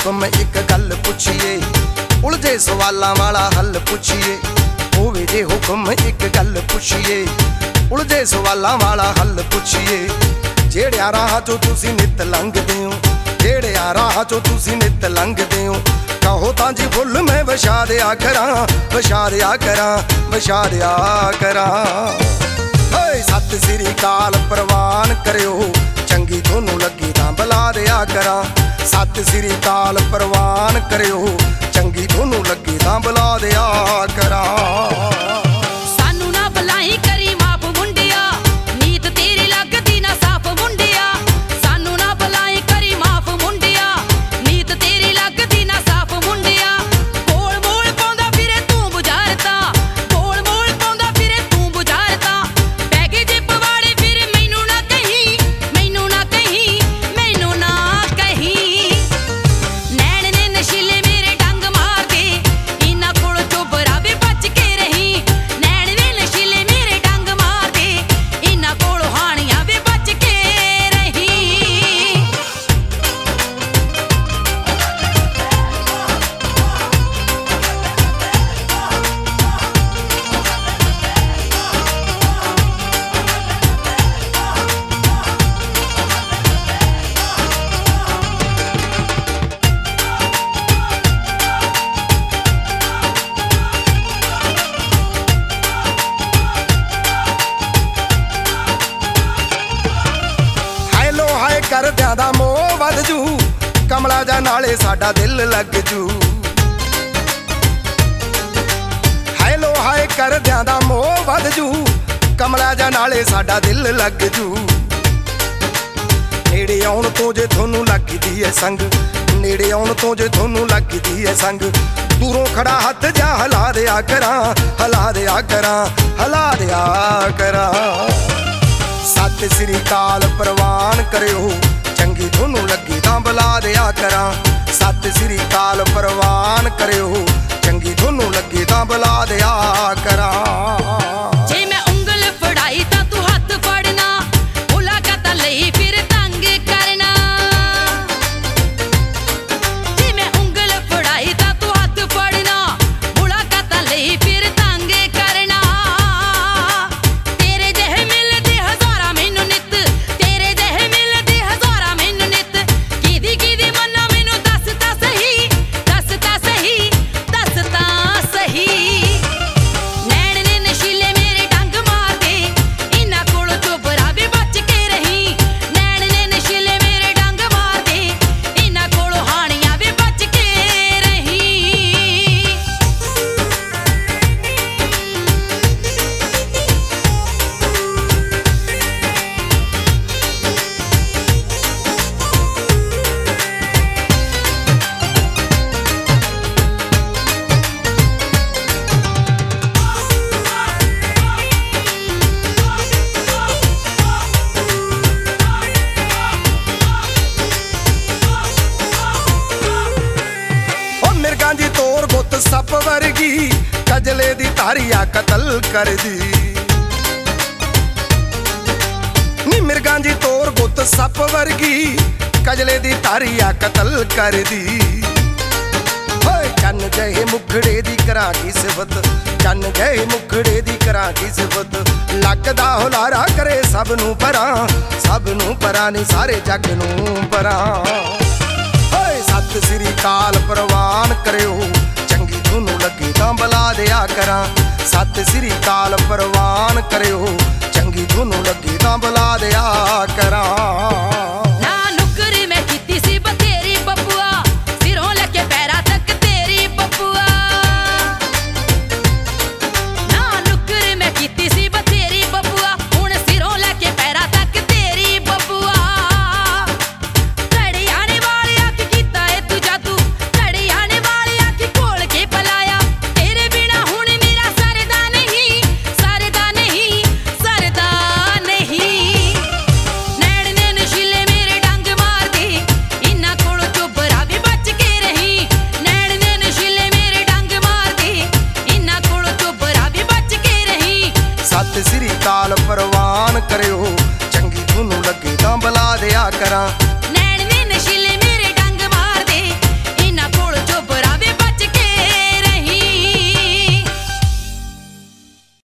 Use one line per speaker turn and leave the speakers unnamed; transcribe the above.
हुक्म एक गल पुछिए, उलझे सवालां वाला हल पुछिए। होवे जे हुक्म एक गल पुछिए, उलझे सवालां वाला हल पुछिए। जेड़िया राह चो तुसी नित लंघदे हो, जेड़िया राह चो तुसी नित लंघदे हो, कहो तां जी फुल मैं वछा दिया करां, वछा दिया करां, वछा दिया करां। सत श्री अकाल प्रवान करियो, चंगी थोनू लगी तां बुला दिया करां। सत श्री अकाल प्रवान करियो, चंगी थोनू लगी तां बुला दिया करां।
सानू ना बुलाई करी माफ मुंडिया, नीत तेरी लगदी ना साफ मुंडिया। सानू ना बुलाई करी माफ मुंडिया, नीत तेरी लगदी ना साफ मुंडिया। बोल बोल पाउंदा फिरे तू बुझारता, बोल बोल पाउंदा फिरे तू बुझारता। बैगे जिप वाले फिर मैनू ना कहीं, मैनू ना कहीं, मैनू ना कहीं। नैन ने नशीले मेरे डंग मार दे, इन्हां कोल चोबरा वे बच के रही। नैन ने नशीले मेरे डंग मार दे, इन्हां कोल हानियां वे बच के रही।
ਹੈਲੋ ਹਾਏ ਕਰਦਿਆਂ ਦਾ ਮੋਹ ਵੱਧ ਜੂ, ਕਮਲਾ ਜਾ ਨਾਲੇ ਸਾਡਾ ਦਿਲ ਲੱਗ ਜੂ। ਹੈਲੋ ਹਾਏ ਕਰਦਿਆਂ ਦਾ ਮੋਹ ਵੱਧ ਜੂ, ਕਮਲਾ ਜਾ ਨਾਲੇ ਸਾਡਾ ਦਿਲ ਲੱਗ ਜੂ। ਨੇੜੇ ਆਉਣ ਤੋਂ ਜੇ ਤੁਹਾਨੂੰ ਲੱਗਦੀ ਏ ਸੰਗ, ਨੇੜੇ ਆਉਣ ਤੋਂ ਜੇ ਤੁਹਾਨੂੰ ਲੱਗਦੀ ਏ ਸੰਗ, ਦੂਰੋਂ ਖੜਾ ਹੱਥ ਜਾ ਹਿਲਾ ਦਿਆ ਕਰਾਂ, ਹਿਲਾ ਦਿਆ ਕਰਾਂ, ਹਿਲਾ ਦਿਆ ਕਰਾਂ। सत श्री अकाल प्रवान करियो, चंगी थोनू लगी तां बुला दिया करां। सत श्री अकाल प्रवान करियो, चंगी थोनू लगी तां बुला दिया करां।
जे मैं उंगल फड़ाई तां तू हत्थ फड़ना, मुलाकात लई फिर तंग करना। जे मैं उंगल फड़ाई तां तू हत्थ फड़ना, मुलाकात लई फिर तंग करना। तेरे जहे मिलदे हज़ारां मैनू नित, तेरे जहे मिलदे हज़ारां मैनू नित। किदी किदी मन्ना मैनू दस तां सही, दस तां सही, दस तां सही। नैन ने नशीले मेरे डंग मार दे, इन्हां कोल चोबरा वे बच के रही। नैन ने नशीले मेरे डंग मार दे, इन्हां कोल हानियां वे बच के रही।
ओ मिर्गां दी तोर गुत सप वर्गी, कजले दी धारिया कतल कर दी। नी मिर्गां दी तोर गुत सप वर्गी, कजले दी धारिया कतल कर दी। होए चन्न जहे मुखड़े दी करां की सिफत, चन्न जहे मुखड़े दी करां की सिफत। लगदा हुलारा करे सब नू परां, सब नू परां नी सारे जग नू परां। सत श्री अकाल प्रवान करियो, चंगी थोनू लगी तां बुला दिया करां। सत श्री अकाल प्रवान करियो, चंगी थोनू लगी तां बुला दिया करां।
ना नुक्कर मैं कीती सी बथेरी बबुआ, सिरों लगे पैरां तक तेरी बबुआ। ना नुक्कर मैं कीती सी बथेरी बबुआ, हुण सिरों लगे पैरां तक तेरी बबुआ। घड़ी आने वाले आखी कीता ए तू जादू, घड़ी आने वाले आखी खोल के पलाया। तेरे बिना हुण मेरा सरदा नहीं, सरदा नहीं, सरदा नहीं। नैन ने नशीले मेरे डंग मार दे, इन्हां कोल चोबरा वे बच के रही। नैन ने नशीले मेरे डंग मार दे, इन्हां कोल चोबरा वे बच के रही।
सत श्री अकाल प्रवान करियो, चंगी थोनू लगी तां बुला दिया करां।